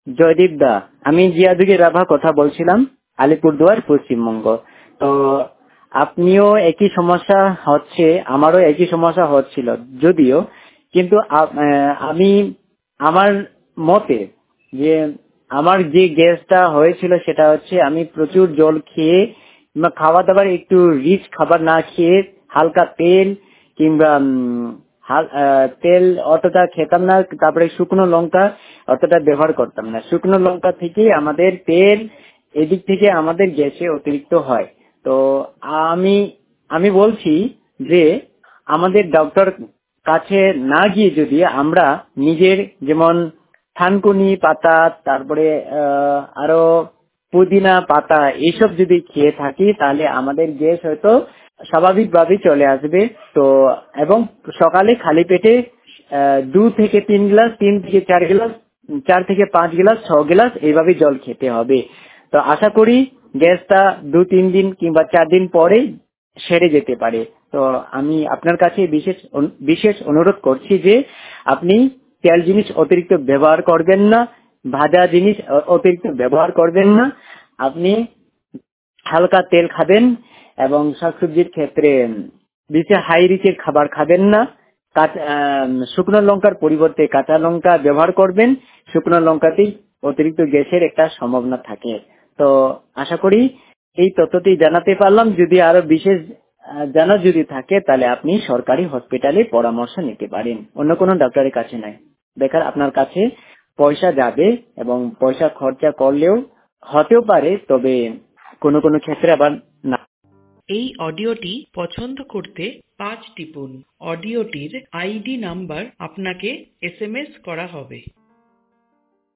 জয়দীপ দা, আমি জিয়াদুগি রাভা কথা বলছিলাম, আলিপুরদুয়ার, পশ্চিমবঙ্গ। তো আপনিও একই সমস্যা হচ্ছে, আমারও একই সমস্যা হচ্ছিল যদিও, কিন্তু আমি আমার মতে যে আমার যে গ্যাসটা হয়েছিল সেটা হচ্ছে আমি প্রচুর জল খেয়ে কিংবা খাওয়া দাবার একটু রিচ খাবার না খেয়ে হালকা তেল কিংবা তেল অতটা খেতাম না, তারপরে শুকনো লঙ্কা অতটা ব্যবহার করতাম না। শুকনো লঙ্কা থেকে আমাদের তেল, এদিক থেকে আমাদের গ্যাসে অতিরিক্ত হয়। তো আমি আমি বলছি যে আমাদের ডক্টর কাছে না গিয়ে যদি আমরা নিজের যেমন থানকুনি পাতা, তারপরে আরো পুদিনা পাতা এইসব যদি খেয়ে থাকি তাহলে আমাদের গ্যাস হয়তো স্বাভাবিকভাবেই চলে আসবে। তো এবং সকালে খালি পেটে 2 থেকে 3 গ্লাস, 3 থেকে 4 গ্লাস, 4 থেকে 5 গ্লাস, 6 গ্লাস এইভাবে জল খেতে হবে। তো আশা করি গ্যাসটা 2-3 দিন কিংবা 4 দিন পরে সেরে যেতে পারে। তো আমি আপনার কাছে বিশেষ বিশেষ অনুরোধ করছি যে আপনি তেল জিনিস অতিরিক্ত ব্যবহার করবেন না, ভাজা জিনিস অতিরিক্ত ব্যবহার করবেন না। আপনি হালকা তেল খাবেন এবং শাকসবজির ক্ষেত্রে বেশি হাই রিচের খাবার খাবেন না। শুকনো লঙ্কার পরিবর্তে কাঁচা লঙ্কা ব্যবহার করবেন। শুকনো লঙ্কাতেই অতিরিক্ত গ্যাসের একটা সম্ভাবনা থাকে। তো আশা করি এই তথ্যটি জানাতে পারলাম। যদি আরো বিশেষ জানা যদি থাকে তাহলে আপনি সরকারি হসপিটালে পরামর্শ নিতে পারেন, অন্য কোনো ডাক্তারের কাছে নয়। বেকার আপনার কাছে পয়সা যাবে এবং পয়সা খরচা করলেও হতেও পারে, তবে কোনো কোনো ক্ষেত্রে আবার না। এই অডিওটি পছন্দ করতে 5 টিপুন। অডিওটির আইডি নাম্বার আপনাকে SMS করা হবে।